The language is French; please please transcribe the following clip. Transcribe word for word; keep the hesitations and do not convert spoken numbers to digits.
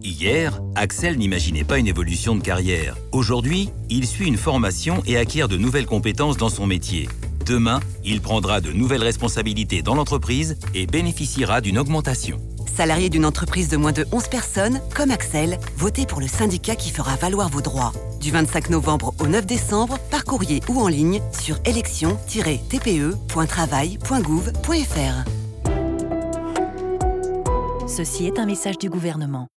Hier, Axel n'imaginait pas une évolution de carrière. Aujourd'hui, il suit une formation et acquiert de nouvelles compétences dans son métier. Demain, il prendra de nouvelles responsabilités dans l'entreprise et bénéficiera d'une augmentation. Salarié d'une entreprise de moins de onze personnes, comme Axel, votez pour le syndicat qui fera valoir vos droits. Du vingt-cinq novembre au neuf décembre, par courrier ou en ligne sur élections tiret t p e point travail point gouv point f r. Ceci est un message du gouvernement.